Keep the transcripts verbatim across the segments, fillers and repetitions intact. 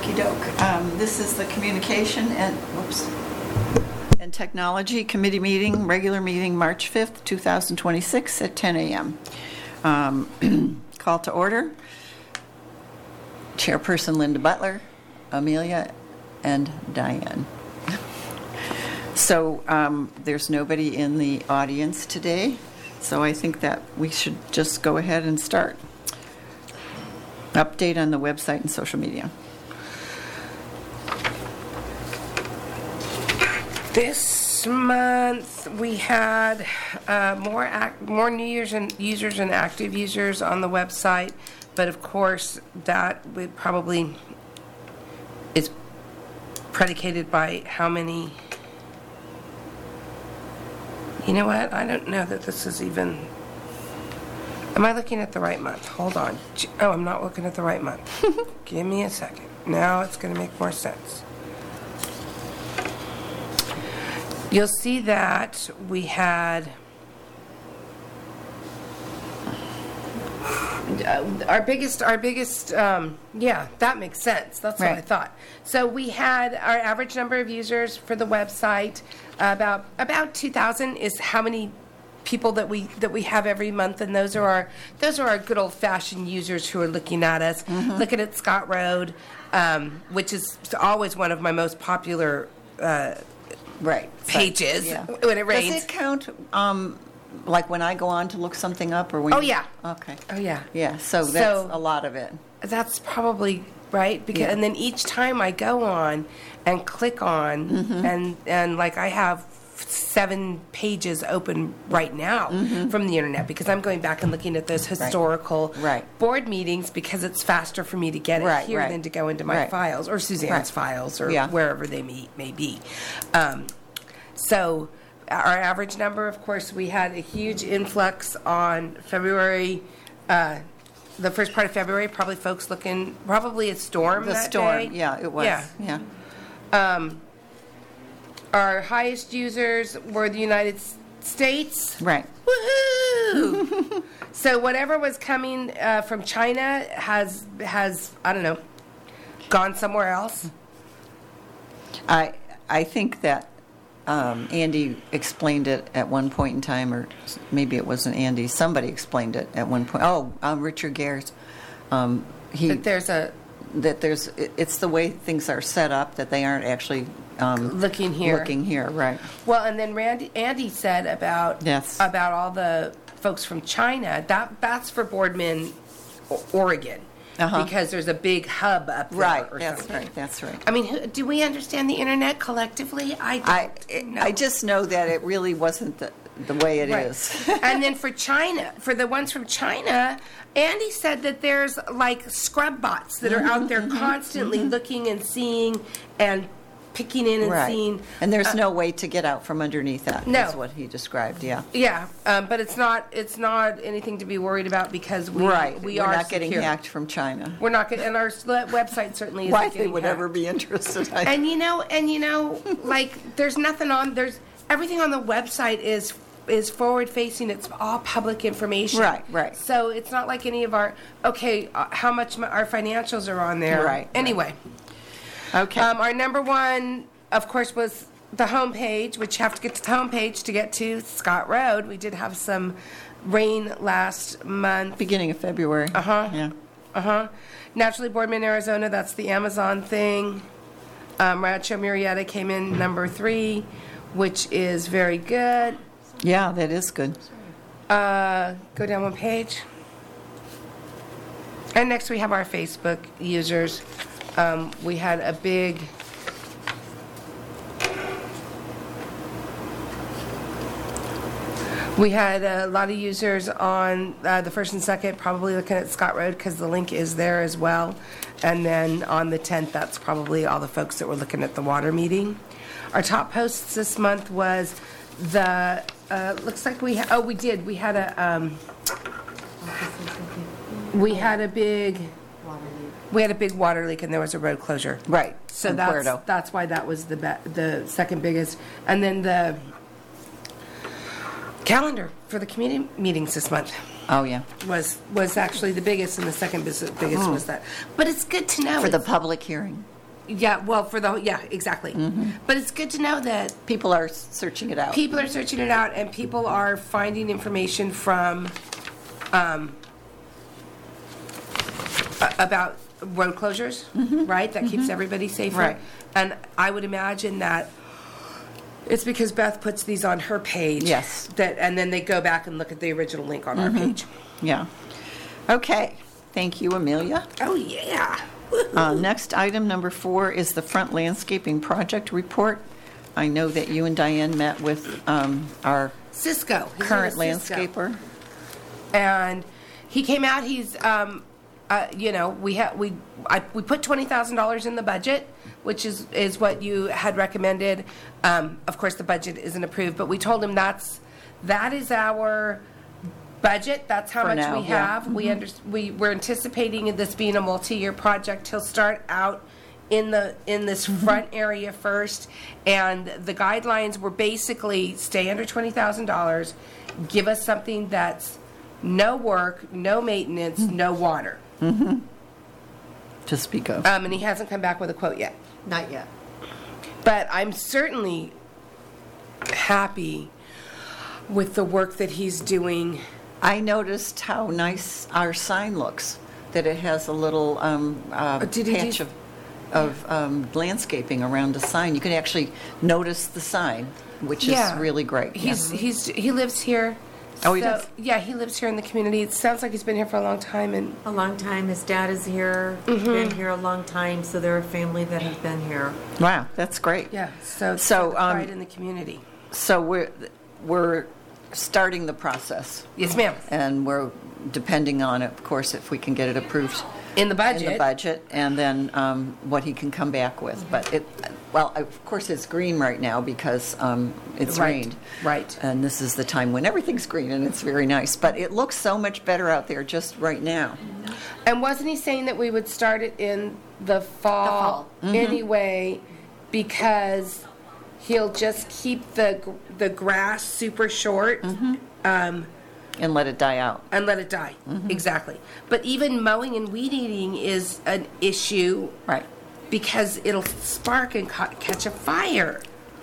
Okey-doke. Um, This is the Communication and, whoops, and Technology Committee meeting, regular meeting, March fifth, two thousand twenty-six at ten a.m. Um, Call to order. Chairperson Linda Butler, Amelia, and Diane. So um, there's nobody in the audience today, so I think that we should just go ahead and start. Update on the website and social media. This month we had uh, more act, more new users and users and active users on the website, but of course that would probably is predicated by how many. You know what? I don't know that this is even. Am I looking at the right month? Hold on. Oh, I'm not looking at the right month. Give me a second. Now it's going to make more sense. You'll see that we had uh, our biggest, our biggest, um, yeah, that makes sense. That's Right. what I thought. So we had our average number of users for the website, uh, about about two thousand is how many people that we that we have every month, and those are our those are our good old fashioned users who are looking at us, mm-hmm. looking at Scott Road, um, which is always one of my most popular. Uh, Right. pages yeah. when it rains. Does it count, um, like when I go on to look something up, or when? Oh you- yeah. Okay. Oh yeah. Yeah. So that's So- a lot of it. That's probably right because Yeah. and then each time I go on and click on Mm-hmm. and and like I have seven pages open right now Mm-hmm. from the internet because I'm going back and looking at those historical Right. board meetings because it's faster for me to get it Right, here right. than to go into my Right. files or Suzanne's Right. files or Yeah. wherever they may, may be. Um, so our average number, of course, we had a huge influx on February, uh, the first part of February, probably folks looking, probably a storm The that storm. day. Yeah, it was. Yeah. Yeah. Um, our highest users were the United S- States. Right. Woohoo! So whatever was coming uh, from China has has I don't know gone somewhere else. I I think that um, Andy explained it at one point in time, or maybe it wasn't Andy. Somebody explained it at one point. Oh, um, Richard Gares. Um, he But there's a that there's it- it's the way things are set up that they aren't actually um, looking here. looking here. Right. Well, and then Randy, Andy said about Yes. about all the folks from China. That that's for Boardman, O- Oregon, Uh-huh. because there's a big hub up there. Right. or That's something. right. That's right. I mean, who, do we understand the internet collectively? I don't. I know. I just know that it really wasn't the the way it is. Right. And then for China, for the ones from China, Andy said that there's like scrub bots that are Mm-hmm, out there constantly looking and seeing and picking in and Right. seeing. And there's uh, no way to get out from underneath that. No. Is what he described. Yeah. Yeah, um, but it's not it's not anything to be worried about because we Right. we We're are not getting secure. hacked from China. We're not getting, and our s- website certainly isn't Why getting they would hacked. ever be interested? I, And you know, and you know, like there's nothing on there's everything on the website is is forward facing. It's all public information. Right, right. So it's not like any of our okay, uh, how much my, our financials are on there. Right, Anyway, okay. um, our number one, of course, was the homepage, which you have to get to the homepage to get to Scott Road. We did have some rain last month. Beginning of February. Uh huh. Yeah. Uh huh. Naturally Boardman, Arizona. That's the Amazon thing. Um, Rancho Murrieta came in number three, which is very good. Yeah, that is good. Uh, go down one page. And next we have our Facebook users. Um, we had a big. We had a lot of users on uh, the first and second, probably looking at Scott Road because the link is there as well. And then on the tenth, that's probably all the folks that were looking at the water meeting. Our top posts this month was the, uh, looks like we, ha- oh, we did. We had a, um, we had a big, we had a big water leak and there was a road closure. Right. So in that's Puerto. that's why that was the be- the second biggest, and then the calendar for the community meetings this month Oh, yeah. was was actually the biggest, and the second bis- biggest was that. But it's good to know For the it's- public hearing. Yeah, well, for the, yeah, exactly. But it's good to know that People are searching it out. people are searching it out and people are finding information from, um, a- about road closures, right? That keeps everybody safer. Right. And I would imagine that it's because Beth puts these on her page. Yes. That, and then they go back and look at the original link on our page. Yeah. Okay. Thank you, Amelia. Oh, yeah. Uh, Next, item number four is the front landscaping project report. I know that you and Diane met with um, our Cisco. His current name is Cisco. landscaper. And he came out. He's, um, uh, you know, we had we I, we put twenty thousand dollars in the budget, which is is what you had recommended. Um, of course, the budget isn't approved, but we told him that's that is our budget. That's how For much now, we yeah. have. We under, we we're anticipating this being a multi-year project. He'll start out in the in this front area first, and the guidelines were basically stay under twenty thousand dollars, give us something that's no work, no maintenance, no water. To speak of. Um, and he hasn't come back with a quote yet. Not yet. But I'm certainly happy with the work that he's doing. I noticed how nice our sign looks, that it has a little um, uh, did he do- patch of, of um, landscaping around the sign. You can actually notice the sign, which is really great. He's Yeah. he's he lives here. Oh, he So, does? Yeah, he lives here in the community. It sounds like he's been here for a long time, and A long time. His dad is here, been here a long time, so they're a family that have been here. Wow, that's great. yeah. So it's So, the um, pride in the community. So we're, we're starting the process, Yes, ma'am. and we're depending on, of course, if we can get it approved In the budget. in the budget, and then um, what he can come back with. But it, well, of course, it's green right now because um, it's Right, rained. right. And this is the time when everything's green, and it's very nice. But it looks so much better out there just right now. And wasn't he saying that we would start it in the fall, fall. anyway, because he'll just keep the gr- the grass super short um, And let it die out. and let it die. Exactly. But even mowing and weed eating is an issue Right. because it'll spark and ca- catch a fire,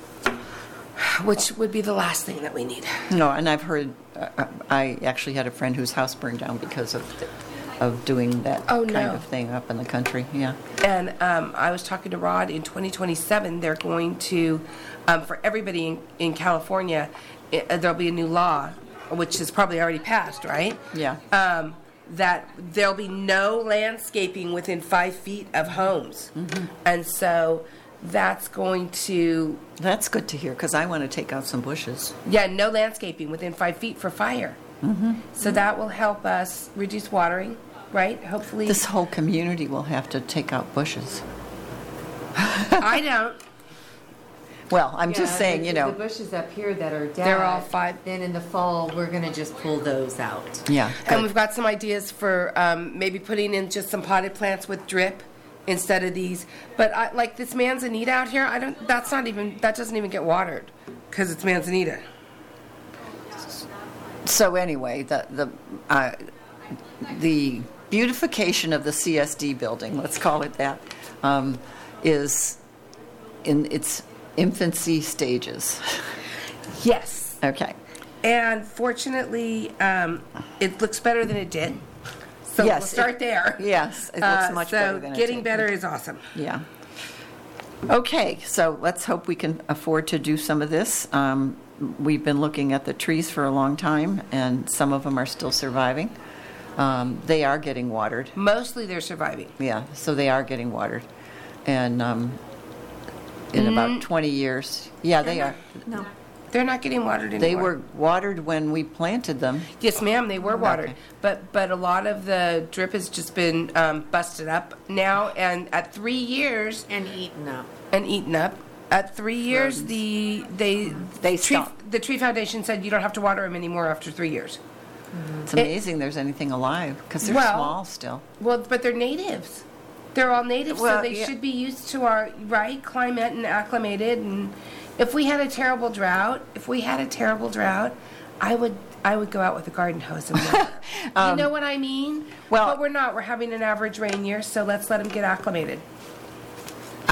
which would be the last thing that we need. No, and I've heard, uh, I actually had a friend whose house burned down because of, the- of doing that Oh, kind no. of thing up in the country, yeah. And um, I was talking to Rod, in twenty twenty-seven, they're going to, um, for everybody in, in California, it, uh, there'll be a new law, which is probably already passed, right? Yeah. Um, that there'll be no landscaping within five feet of homes. And so that's going to, That's good to hear, because I want to take out some bushes. yeah, no landscaping within five feet for fire. So that will help us reduce watering, right? Hopefully. This whole community will have to take out bushes. I don't. Well, I'm just Yeah, saying, the- you know, The bushes up here that are dead. They're all five- Then in the fall, we're gonna just pull those out. yeah. And good. we've got some ideas for um, maybe putting in just some potted plants with drip instead of these. But I, like this manzanita out here, I don't. That's not even. That doesn't even get watered because it's manzanita. So anyway, the, the, uh, the beautification of the C S D building, let's call it that, um, is in its infancy stages. Yes. Okay. And fortunately, um, it looks better than it did. So Yes, we'll start it- there. Yes, it looks Uh, much so better than it getting did. better is awesome. Yeah. Okay, so let's hope we can afford to do some of this. Um, We've been looking at the trees for a long time, and some of them are still surviving. Um, They are getting watered, Mostly they're surviving. yeah, so they are getting watered. And um, in Mm. about twenty years, yeah, they are. No. They're not getting watered anymore. They were watered when we planted them. Yes, ma'am, they were watered. Okay. But but a lot of the drip has just been um, busted up now, and at three years And eaten up. and eaten up. At three years, the they They tree, stopped. the tree foundation said you don't have to water them anymore after three years. It's amazing there's anything alive, because they're Well- small still. Well, but they're natives. They're all natives, Well, so they yeah. should be used to our right climate and acclimated. And if we had a terrible drought, if we had a terrible drought, I would I would go out with a garden hose and water. You know what I mean? well- but we're not. We're having an average rain year, so let's let them get acclimated.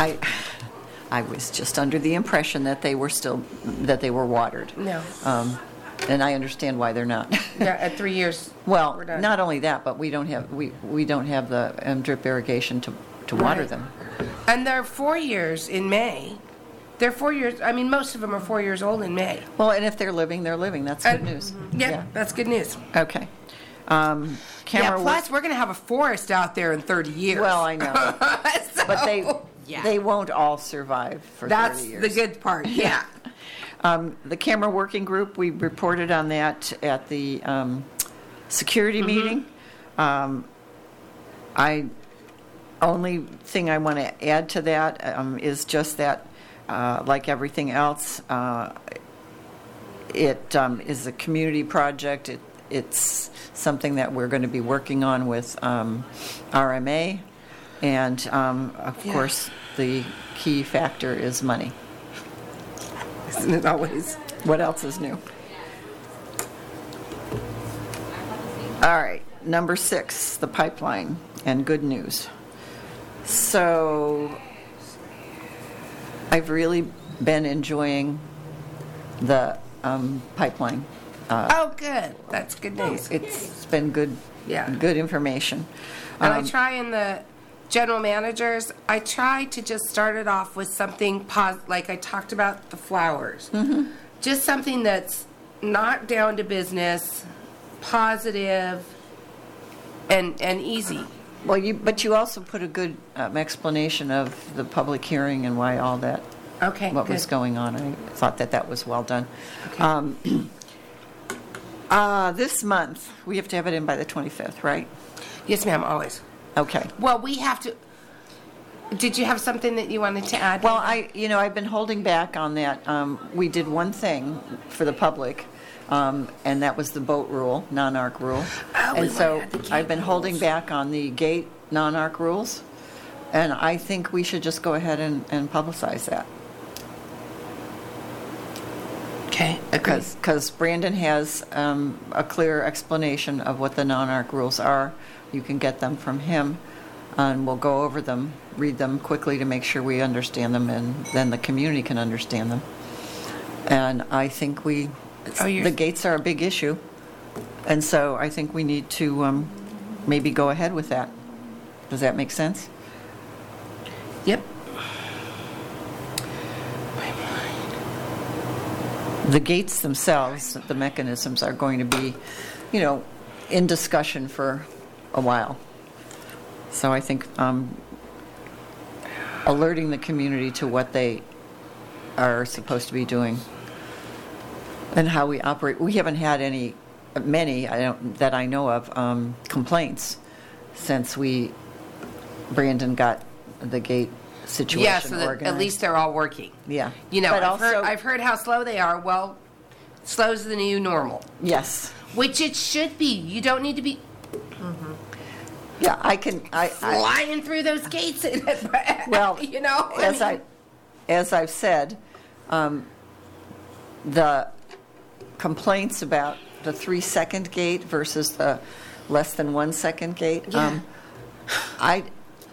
I, I was just under the impression that they were still, that they were watered. No. Um, and I understand why they're not. Yeah, at three years. Well, we're done. not only that, but we don't have, we, we don't have the um, drip irrigation to, to water Right. them. And they're four years in May. They're four years, I mean, most of them are four years old in May. Well, and if they're living, they're living. That's good And- news. Yeah, that's good news. Okay. Um, Yeah, camera work- plus we're going to have a forest out there in thirty years. Well, I know. So- But they, Yeah. they won't all survive for That's thirty years. the good part, yeah. Um, the camera working group, we reported on that at the um, security Mm-hmm. meeting. Um, I, only thing I want to add to that um, is just that, uh, like everything else, uh, it um, is a community project. It, it's something that we're going to be working on with um, R M A. And, um, of Yeah. course, the key factor is money. Isn't it always? What else is new? All right, number six, the pipeline, and good news. So I've really been enjoying the um, pipeline. Oh, good. That's good news. It's been good, Yeah. good information. And Um, I try in the general managers, I try to just start it off with something pos- like I talked about the flowers. Mm-hmm. Just something that's not down to business, positive, and and easy. Well, you, but you also put a good um, explanation of the public hearing and why all that, Okay, what good. was going on. I thought that that was well done. Um, uh, this month, we have to have it in by the twenty-fifth, right? Yes, ma'am, always. Okay. Well, we have to. Did you have something that you wanted to add? Well, I, you know, I've been holding back on that. Um, we did one thing for the public, um, and that was the boat rule, non-arc rule. Oh, we And so wanted the gate I've been holding rules. back on the gate non-arc rules, and I think we should just go ahead and, and publicize that. Okay, Because, because Brandon has um, a clear explanation of what the non-arc rules are. You can get them from him, and we'll go over them, read them quickly to make sure we understand them, and then the community can understand them. And I think we, Oh, you're- the gates are a big issue, and so I think we need to um, maybe go ahead with that. Does that make sense? Yep. The gates themselves, the mechanisms are going to be, you know, in discussion for a while. So I think um, alerting the community to what they are supposed to be doing and how we operate. We haven't had any, many, I don't, that I know of, um, complaints since we, Brandon got the gate situation Yeah, so that organized. at least they're all working. Yeah. You know, But I've, heard, also- I've heard how slow they are. Well, slow's the new normal, Yes. which it should be. You don't need to be Yeah, I can, I, I flying through those gates. Well, you know, as mean, I, as I've said, um, the complaints about the three-second gate versus the less than one-second gate, Yeah. um, I,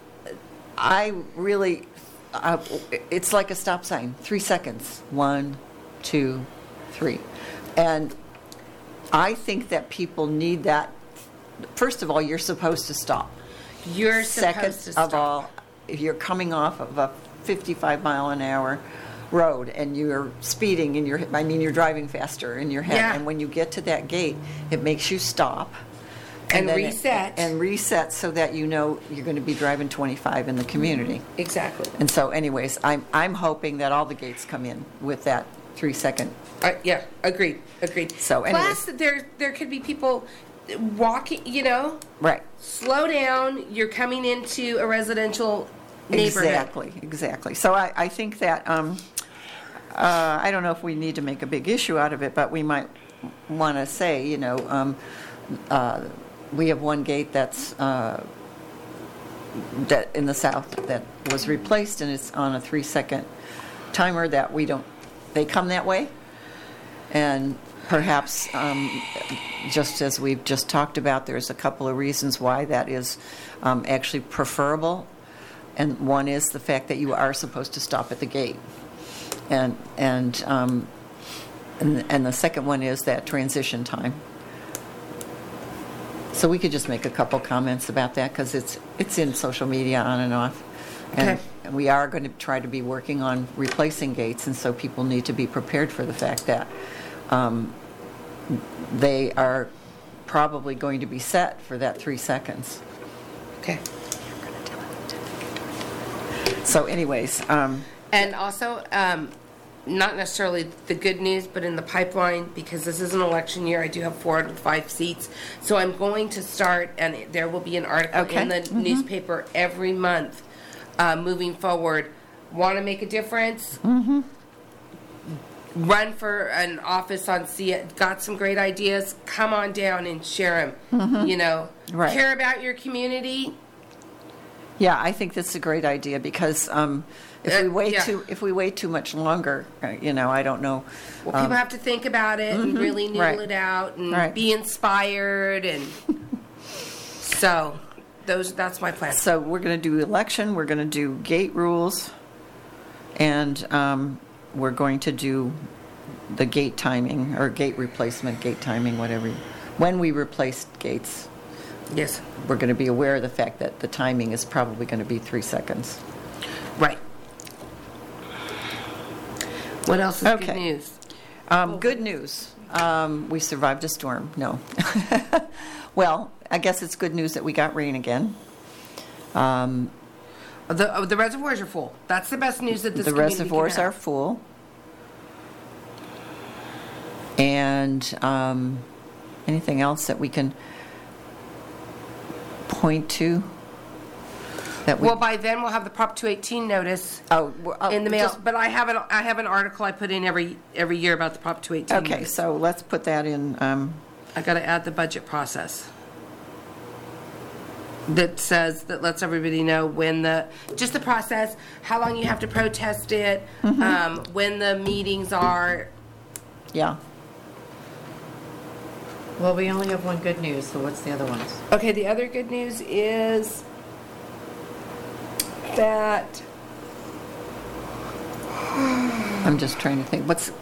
I really, uh, it's like a stop sign, three seconds, one, two, three. And I think that people need that. First of all, you're supposed to stop. you're Second supposed to of stop. all, if you're coming off of a fifty-five mile an hour road and you're speeding and you're, I mean, you're driving faster in your head. Yeah. And when you get to that gate, it makes you stop. And then it- reset. and reset so that you know you're going to be driving twenty-five in the community. Exactly. And so anyways, I'm, I'm hoping that all the gates come in with that three-second. Uh, yeah, agreed, agreed. So anyways. Plus, there there could be people walking. You know, Right. slow down. You're coming into a residential neighborhood. Exactly, exactly. So I, I think that, um, uh, I don't know if we need to make a big issue out of it, but we might want to say, you know, um, uh, we have one gate that's, uh, that in the south that was replaced, and it's on a three-second timer that we don't, they come that way. And perhaps, um, just as we've just talked about, there's a couple of reasons why that is um, actually preferable. and one is the fact that you are supposed to stop at the gate. And, and, um, and, and the second one is that transition time. So we could just make a couple comments about that because it's, it's in social media on and off. And Okay. and we are going to try to be working on replacing gates, and so people need to be prepared for the fact that um, they are probably going to be set for that three seconds. Okay. So anyways, um, And also, um, not necessarily the good news, but in the pipeline, because this is an election year, I do have four out of five seats. So I'm going to start, and there will be an article Okay. in the Mhm. newspaper every month uh, moving forward. Want to make a difference? Mm-hmm. Run for an office on C. Got some great ideas? Come on down and share them. You know, Right. care about your community. yeah, I think that's a great idea because um, if we Uh, wait yeah. too if we wait too much longer, uh, you know, I don't know. Well, people have to think about it and really noodle right. it out and Right. be inspired, and so those that's my plan. So we're going to do election. We're going to do gate rules, and um, we're going to do the gate timing or gate replacement, gate timing, whatever. When we replace gates, Yes, we're going to be aware of the fact that the timing is probably going to be three seconds. right. What else is Okay. good news? Um, good news. Um, we survived a storm. No. Well, I guess it's good news that we got rain again. Um, The oh, the reservoirs are full. That's the best news that this the community can reservoirs have. are full. And um, anything else that we can point to? That we, Well, by then we'll have the Prop two eighteen notice oh, well, oh, in the mail. just- But I have an I have an article I put in every every year about the Prop two eighteen. okay, notice. so let's put that in. Um, I got to add the budget process that says, that lets everybody know when the, just the process, how long you have to protest it, Mm-hmm. um, when the meetings are. yeah. Well, we only have one good news, so what's the other ones? Okay, the other good news is that, I'm just trying to think. What's.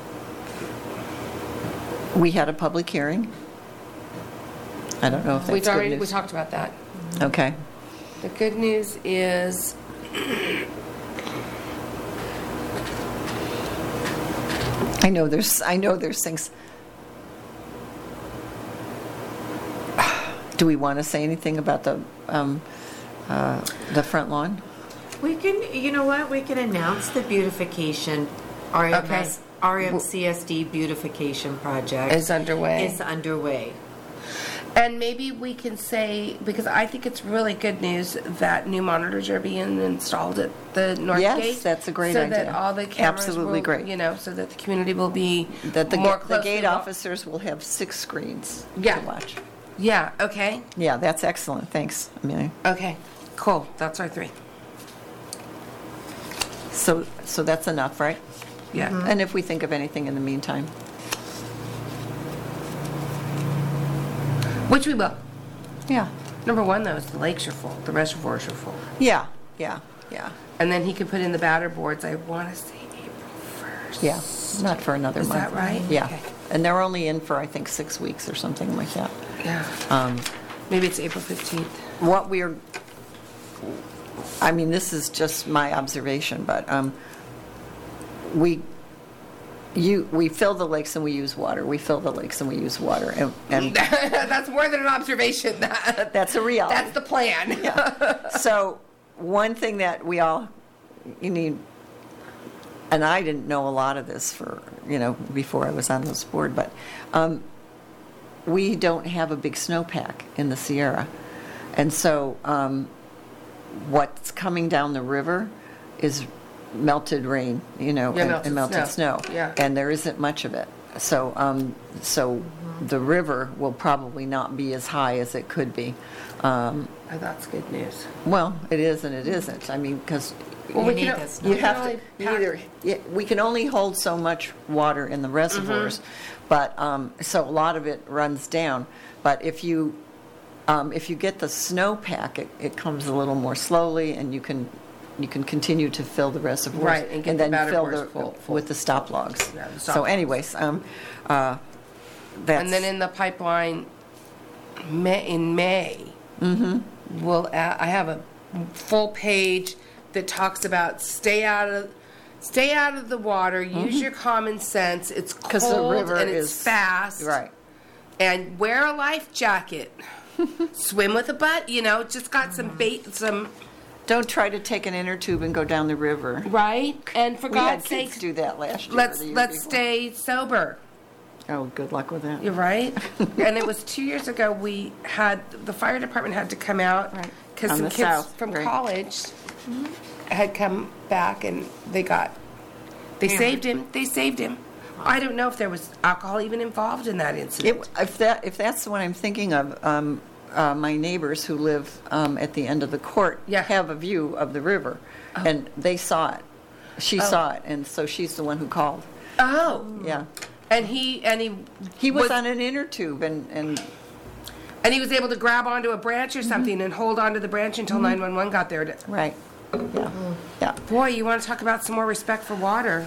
We had a public hearing. I don't know if that's we've good already, we news. talked about that. Okay. The good news is I know there's I know there's things. Do we want to say anything about the um, uh, the front lawn? We can, you know what, we can announce the beautification, R M S, R M C S D beautification project. Is underway. Is underway. And maybe we can say, because I think it's really good news that new monitors are being installed at the North Yes, Gate. that's a great so idea. So that all the cameras Absolutely will, great. you know, so that the community will be That the, more ga- the closely gate wa- officers will have six screens Yeah. to watch. Yeah, okay. Yeah, that's excellent. Thanks, Amelia. Okay, cool. That's our three. So, so that's enough, right? Yeah. And if we think of anything in the meantime, Which we will. yeah, Number one, though, is the lakes are full. The reservoirs are full. yeah, yeah, yeah, And then he can put in the batter boards, I want to say April first. yeah. Not for another Is month. that right? Yeah, Okay. and they're only in for I think six weeks or something like that. Yeah. Um, Maybe it's April fifteenth. what we're, I mean, this is just my observation, but um, we, you, we fill the lakes and we use water. We fill the lakes and we use water, and, and That's more than an observation. That, that's a reality. that's the plan. So one thing that we all, you need, and I didn't know a lot of this for, you know, before I was on this board, but um, we don't have a big snowpack in the Sierra. And so um, what's coming down the river is melted rain, you know, Yeah, and, melted and melted snow. snow. Yeah. And there isn't much of it. So, um, so the river will probably not be as high as it could be. Um, Oh, that's good news. well, it is and it isn't. I mean, because Well, You we need can- this. you we can have only to you pack- either. Yeah, we can only hold so much water in the reservoirs, but um, so a lot of it runs down. But if you um, if you get the snowpack, it, it comes a little more slowly, and you can you can continue to fill the reservoirs, Right, and get the then fill reservoirs the full- full. with the stop logs. Yeah, the stop so, logs. anyways, um, uh, that's And then in the pipeline, May, in May, mm-hmm. we'll add, I have a full page that talks about stay out of stay out of the water, use your common sense. It's 'Cause the cold river and it's is- fast, right. and wear a life jacket. Swim with a butt, you know. Just got some bait, some Don't try to take an inner tube and go down the river. right. And for We had God's kids sake, do that last year. or let's the year let's before. stay sober. Oh, good luck with that. You're right. And it was two years ago. We had the fire department had to come out Right. because On some the kids south, from right. college had come back and they got they Hammered. saved him. They saved him. I don't know if there was alcohol even involved in that incident. It, if that if that's what I'm thinking of, um, uh, my neighbors who live um, at the end of the court Yeah. have a view of the river, and they saw it. She Oh. saw it, and so she's the one who called. oh, Yeah, and he and he he was, on an inner tube, and and and he was able to grab onto a branch or something and hold onto the branch until nine one one got there. To, right, yeah, yeah. boy, you want to talk about some more respect for water?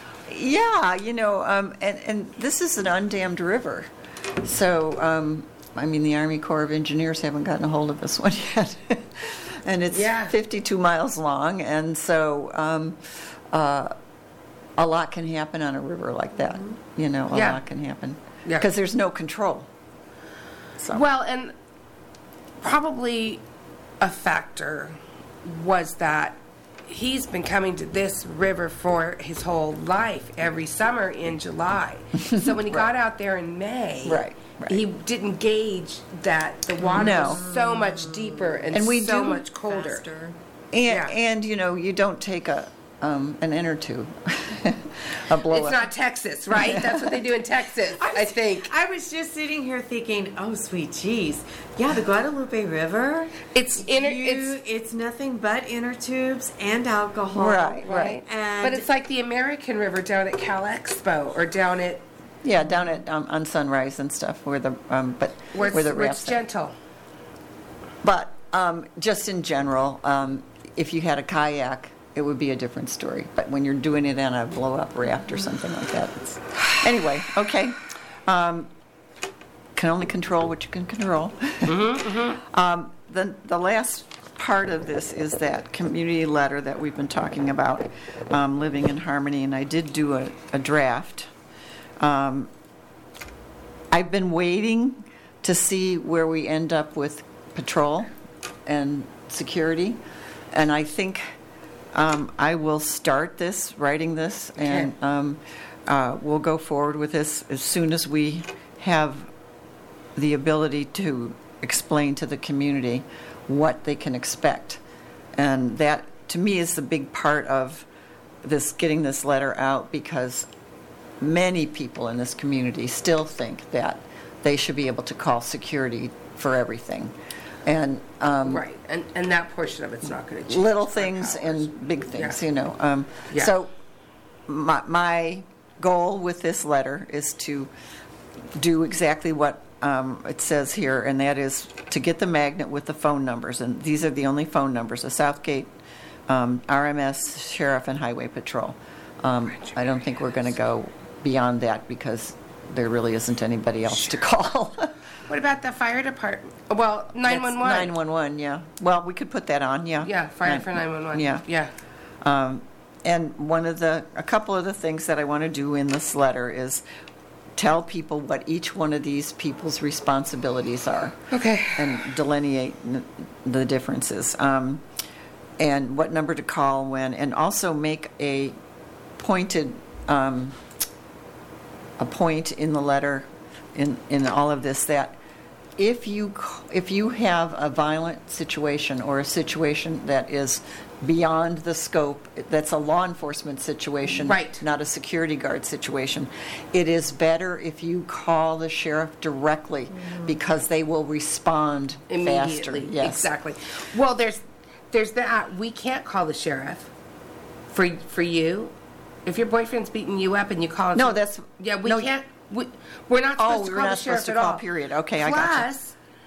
Yeah, you know, um, and, and this is an undammed river. So, um, I mean, the Army Corps of Engineers haven't gotten a hold of this one yet. And it's Yeah. fifty-two miles long, and so um, uh, a lot can happen on a river like that. You know, a Yeah. lot can happen. Yeah. Because there's no control. So. Well, and probably a factor was that he's been coming to this river for his whole life every summer in July. So when he got out there in May, Right, right. he didn't gauge that the water No. was so much deeper and, And we so do- much colder. Faster. And, Yeah. and, you know, you don't take a um, an inner tube, a blow It's up. not Texas, right? That's what they do in Texas, I think. I was just sitting here thinking, oh, sweet cheese. Yeah, the Guadalupe River. It's inner. you- It's it's nothing but inner tubes and alcohol. Right. right, And but it's like the American River down at Cal Expo or down at Yeah, down at um, on Sunrise and stuff, where the um, but where it's, where the where it's rafts are. gentle. But um, just in general, um, if you had a kayak, it would be a different story. But when you're doing it on a blow-up raft or something like that, it's... Anyway, okay. Um, can only control what you can control. Um, the the last part of this is that community letter that we've been talking about, um, living in harmony, and I did do a, a draft. Um, I've been waiting to see where we end up with patrol and security, and I think um, I will start this, writing this, and Okay. um, uh, we'll go forward with this as soon as we have the ability to explain to the community what they can expect. And that, to me, is the big part of this, getting this letter out, because many people in this community still think that they should be able to call security for everything. And um, Right, and and that portion of it's not going to change. little our things powers. and big things, Yeah. you know. Um, Yeah. So my, my goal with this letter is to do exactly what um, it says here, and that is to get the magnet with the phone numbers. And these are the only phone numbers: the Southgate, um, R M S, Sheriff, and Highway Patrol. Um, I don't think we're going to go beyond that because there really isn't anybody else to call. What about the fire department? Well, nine one one. nine one one, yeah. Well, we could put that on, yeah. Yeah, fire Nine- for nine one one. Yeah. Yeah. Um, and one of the, a couple of the things that I want to do in this letter is tell people what each one of these people's responsibilities are. Okay. And delineate n- the differences. Um, and what number to call when, and also make a pointed, um, a point in the letter, in, in all of this, that if you c- if you have a violent situation or a situation that is beyond the scope, that's a law enforcement situation, Right. not a security guard situation, it is better if you call the sheriff directly because they will respond faster. Immediately. Yes. Exactly. Well, there's there's that. We can't call the sheriff for for you. If your boyfriend's beating you up and you call him. No, that's- Yeah, we no, can't. We, we're not Oh, supposed to we're call not the sheriff supposed to at call, all. period. Okay, I got you. Plus,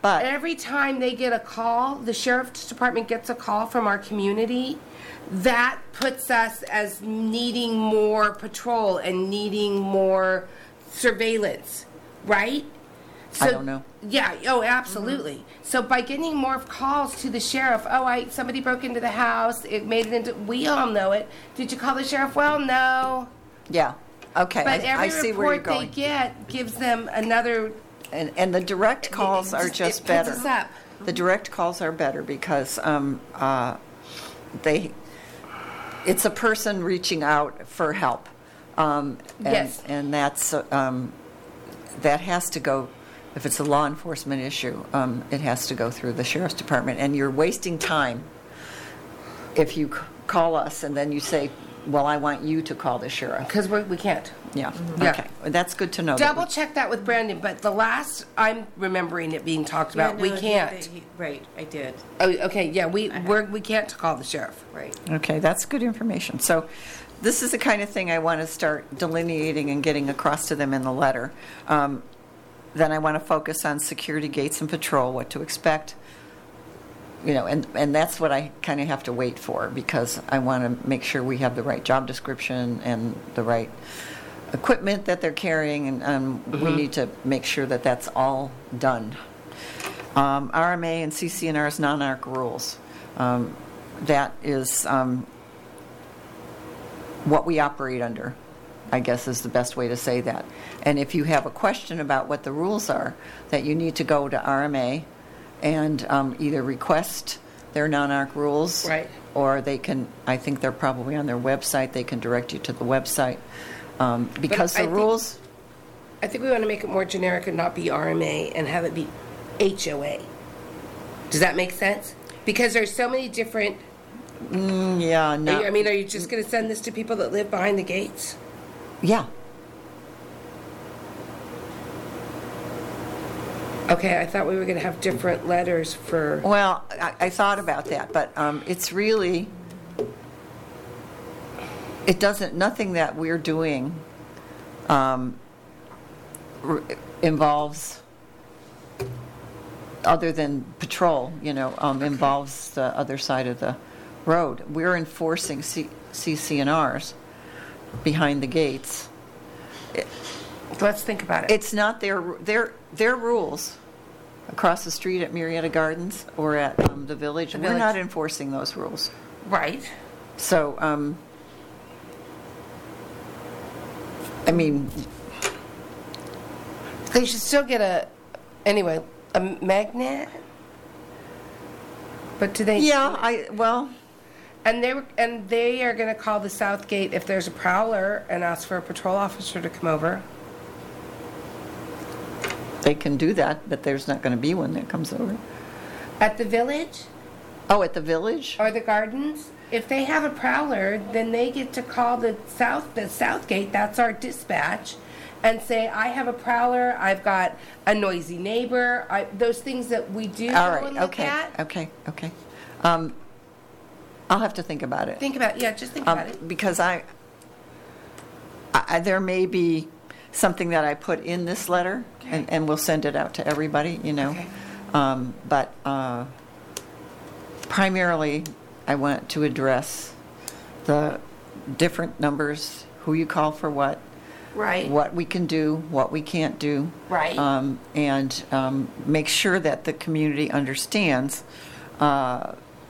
but every time they get a call, the sheriff's department gets a call from our community, that puts us as needing more patrol and needing more surveillance, right? So, I don't know. Yeah, oh, absolutely. Mm-hmm. So by getting more calls to the sheriff, oh, I somebody broke into the house, it made it into, we all know it. Did you call the sheriff? Well, no. Yeah. Okay. But I, every I see where you're report going. they get gives them another. And, and the direct calls it are just- just it puts better. us up. The direct calls are better because um, uh, they, it's a person reaching out for help. Um, and, Yes. And that's, um, that has to go, if it's a law enforcement issue, um, it has to go through the sheriff's department. And you're wasting time if you c- call us and then you say, well, I want you to call the sheriff. Because we we can't. Yeah, Yeah. okay. That's good to know. that Double we- check that with Brandon, but the last I'm remembering it being talked Yeah, about, we no, he- can't. he- Right, I did, Oh, okay, yeah, we we're, we can't call the sheriff. right. Okay, that's good information. So this is the kind of thing I want to start delineating and getting across to them in the letter. Um, Then I want to focus on security gates and patrol, what to expect. You know, and, and that's what I kind of have to wait for because I want to make sure we have the right job description and the right equipment that they're carrying, and um, we need to make sure that that's all done. Um, R M A and C C N R's non-arc rules. Um, that is um, what we operate under, I guess is the best way to say that. And if you have a question about what the rules are, that you need to go to R M A and um, either request their non-arc rules. Right. Or they can, I think they're probably on their website, they can direct you to the website. Um, because I the think- rules, I think we want to make it more generic and not be R M A and have it be H O A. Does that make sense? Because there's so many different. mm, yeah, Are no. you, I mean, are you just going to send this to people that live behind the gates? Yeah. Okay, I thought we were going to have different letters for. Well, I, I thought about that, but um, it's really, it doesn't, nothing that we're doing um, r- involves, other than patrol, you know, um, involves the other side of the road. We're enforcing C- CCNRs behind the gates. Let's think about it. It's not their, their, their rules across the street at Marietta Gardens or at um, the Village. The We're Village. not enforcing those rules. Right. So, um, I mean, They should still get a, anyway, a magnet. But do they? yeah, I, well, And they were, and they are going to call the South Gate if there's a prowler and ask for a patrol officer to come over. they can do that, but there's not going to be one that comes over. At the Village Oh, at the Village? or the Gardens, if they have a prowler, then they get to call the South, the South Gate. That's our dispatch, and say, "I have a prowler. I've got a noisy neighbor." I, those things that we do All go right, and look okay, at. okay, okay. Um, I'll have to think about it. Think about, yeah, just think Um, about it. Because I, I, there may be something that I put in this letter, and, and we'll send it out to everybody, you know. Okay. Um, But uh, primarily, I want to address the different numbers, who you call for what, Right. what we can do, what we can't do. Right. Um, And um, make sure that the community understands uh,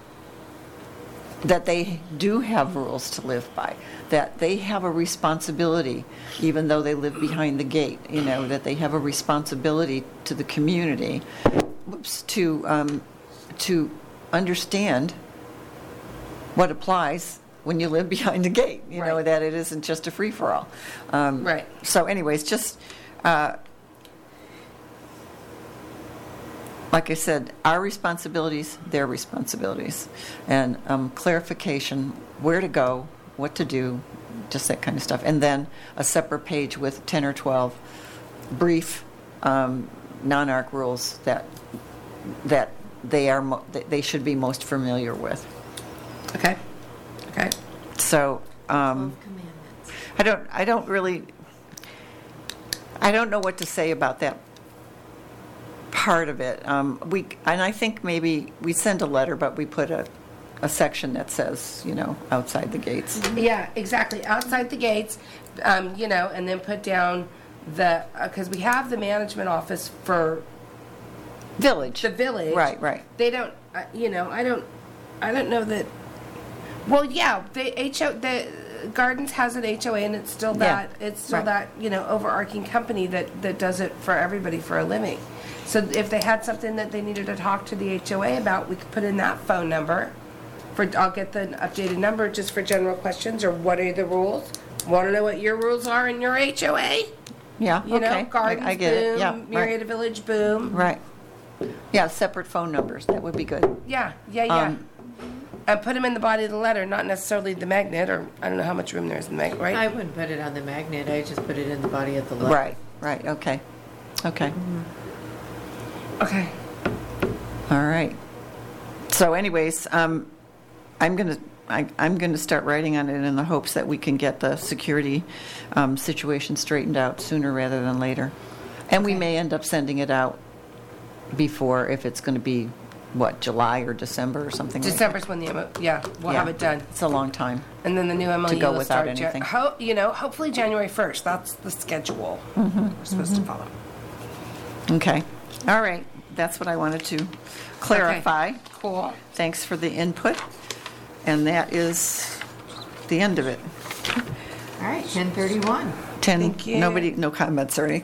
that they do have rules to live by, that they have a responsibility, even though they live behind the gate, you know, that they have a responsibility to the community, whoops, to, um, to understand what applies when you live behind the gate, you know, Right. that it isn't just a free-for-all. Um, Right. So anyways, just, uh, like I said, our responsibilities, their responsibilities, and um, clarification, where to go, what to do, just that kind of stuff. And then a separate page with ten or twelve brief um, non-arc rules that that they are mo- that they should be most familiar with. Okay. Okay. So um, Twelve commandments. I don't I don't really I don't know what to say about that part of it. Um, we and I think maybe we send a letter, but we put a, a section that says, you know, outside the gates. Yeah, exactly. Outside the gates, um, you know, and then put down the, because we have the management office for Village. the village. Right, right. They don't, uh, you know, I don't, I don't know that, well, yeah, the H O, the Gardens has an H O A and it's still Yeah, that, it's still right. that, you know, overarching company that, that does it for everybody for a living. So if they had something that they needed to talk to the H O A about, we could put in that phone number. For, I'll get the updated number just for general questions or what are the rules? Want to know what your rules are in your H O A? Yeah, You okay. know, Gardens I, I get boom, it. Yeah, Marietta Village boom. right. right. Yeah, separate phone numbers. That would be good. Yeah, yeah, yeah. Um, and put them in the body of the letter, not necessarily the magnet, or I don't know how much room there is in the magnet, right? I wouldn't put it on the magnet, I just put it in the body of the letter. Right, right. Okay. Okay. Okay. All right. So anyways, um, I'm going to I, I'm going to start writing on it in the hopes that we can get the security um, situation straightened out sooner rather than later. And we Okay. may end up sending it out before, if it's going to be, what, July or December or something like that. December's when the M O, yeah, we'll Yeah. have it done. It's a long time. And then the new M O U To go will without start, Jan- anything. ho- you know, hopefully January first. That's the schedule we're supposed to follow. Okay. All right. That's what I wanted to clarify. Okay. Cool. Thanks for the input. And that is the end of it. All right, ten thirty-one. ten, Thank you. nobody, no comments or any,